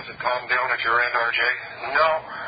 it calmed down at your end, RJ? No.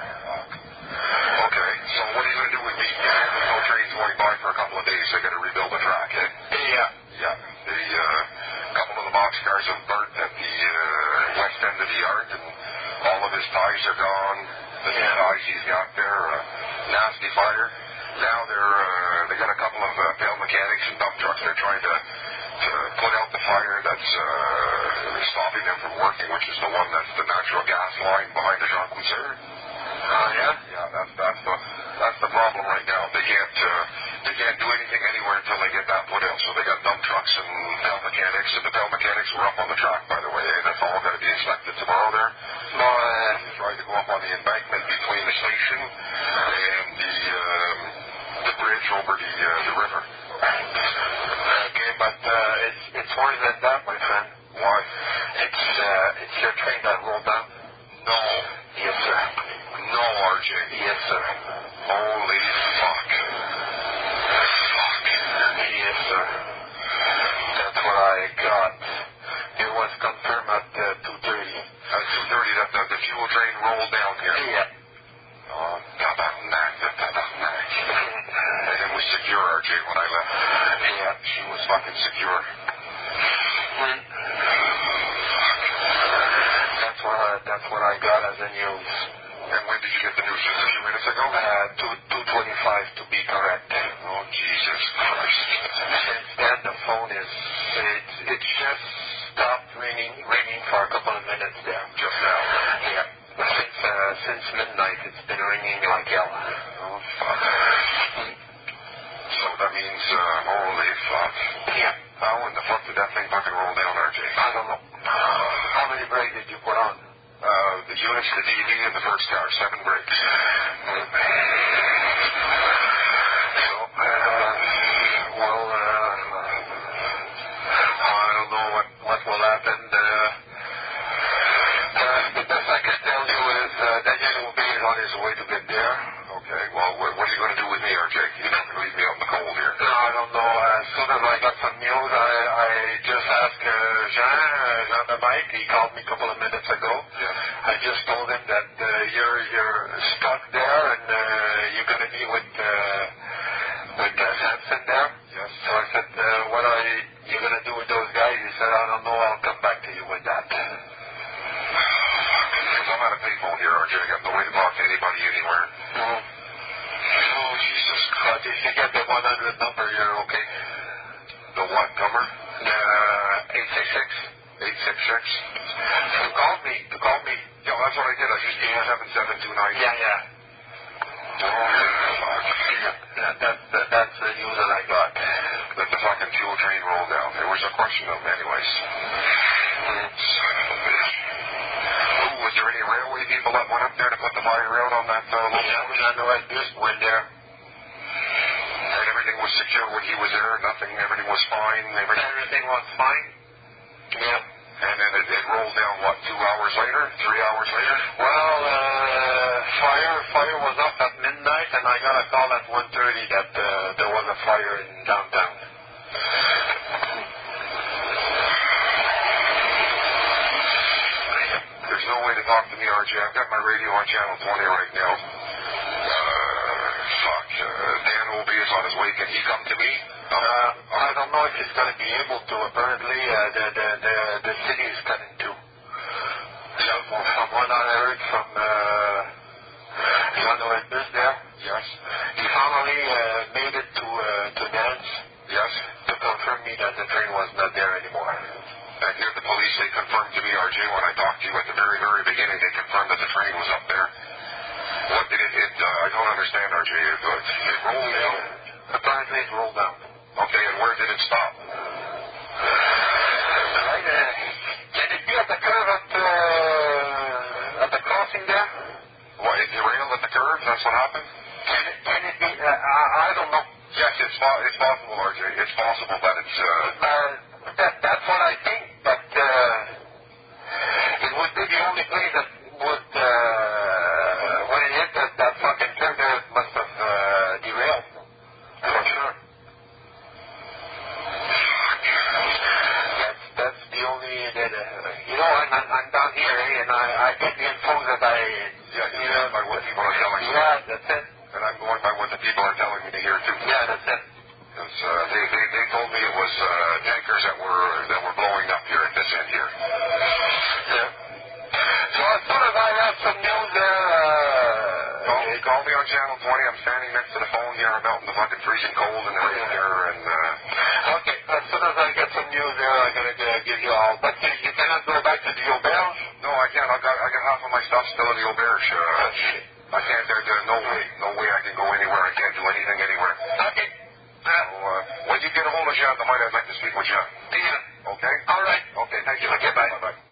Okay, so what are you going to do with me? There's no trains going by for a couple of days. They got to rebuild the track, eh? Yeah. Yeah. The couple of the boxcars have burnt at the west end of the yard, and all of his ties are gone. The new ties he's got there, nasty fire. Now they got a couple of bell mechanics and dump trucks. They're trying to put out the fire that's stopping them from working, which is the one that's the natural gas line behind the Jean Couture. Yeah? Yeah, that's the problem right now. They can't do anything anywhere until they get that put out. So they got dump trucks and bell mechanics, and the bell mechanics were up on the track, by the way. That's all going to be inspected tomorrow there. No, Tried to go up on the embankment between the station and the bridge over the river. okay, but it's worse than that, my friend. Why? It's your train that rolled down. No. Yes, sir. No, RJ. Yes, sir. Holy fuck. Fuck. Yes, sir. That's what I got. It was confirmed at 2:30. At 2:30, that the fuel train rolled down here. Yeah. Oh, tabarnak. And it was secure, RJ, when I left. Yeah. She was fucking secure. That's what I got as a news. And when did you get the news? Just a few minutes ago? 2:25 to be correct. Oh, Jesus Christ. Since then, the phone it's just stopped ringing for a couple of minutes there. Just now? Yeah. Since midnight, it's been ringing like hell. Oh, fuck. So that means, holy fuck. Yeah. How in the fuck did that thing fucking roll down, RJ? I don't know. How many brakes did you put on? The units, the DD, and the first car, 7 brakes. I don't know what will happen. The best I can tell you is Daniel Aubé is on his way to get there. Okay, well, what are you going to do with me, RJ? You're not going to leave me out in the cold here. No, I don't know. As soon as I got some news, I just asked Jean the Mike. He called me a couple of minutes ago. Yeah. I just told him that you're stuck there and you're going to be with Samson there. Yes. So I said, what are you going to do with those guys? He said, I don't know. I'll come back to you with that. Because I'm at a payphone here, RJ. I got no way to talk to anybody anywhere. Mm-hmm. Oh, Jesus Christ. But if you get the 100 number, you're okay. The what number? 866. 866? To call me. Yeah, that's what I did. I used 87729. Yeah. Oh, fuck. That's the news that I got. Let the fucking fuel train roll down. There was a question of them anyways. Son of a bitch. Ooh, was there any railway people that went up there to put the fire out on that Jean Noël Buste went there. And everything was secure when he was there? Everything was fine? Everything was fine. Yeah. And then it rolled down, what, 2 hours later? 3 hours later? Well, fire was up at midnight, and I got a call at 1:30 that there was a fire in downtown. There's no way to talk to me, RJ. I've got my radio on channel 20 right now. Dan Obi is on his way. Can he come to me? I don't know if he's going to be able to. Apparently, the city is cutting too. Yeah. From what I heard from Jean Noël Buste there. Yes. He finally made it to Nance. Yes. To confirm me that the train was not there anymore. And here the police, they confirmed to me, RJ, when I talked to you at the very, very beginning, they confirmed that the train was up there. What did it I don't understand, RJ. It rolled down? Apparently it rolled down. Okay, and where did it stop? Can it be at the curve at the crossing there? What, it derailed at the curve? That's what happened? Can it be? I don't know. Yes, it's possible, RJ. It's possible that it's... That's what I think, but it would be the only place that would, when it hit that fucking curve there, it must have derailed. For sure. That's the only, I'm down here okay, and I get the info that I... Yeah, you're going by what people are telling you. Yeah, that's it. And I'm going by what the people are telling me to hear, too. Yeah, that's it. Because they told me it was tankers that were blowing up here at this end here. Yeah. So as soon as I have some news there... Call me on Channel 20. I'm standing next to the phone here. I'm out in the fucking freezing cold and everything here. And, okay, as soon as I get some news there, I'm going to give you all. But you cannot go back to the auberge? no, I can't. I got half of my stuff still in the auberge. I can't. There's no way. No way I can go anywhere. I can't do anything anywhere. Okay. So, when you get a hold of Jean, I'd like to speak with Jean. Yeah. Okay? All right. Okay, thank you. Okay, bye. Bye-bye.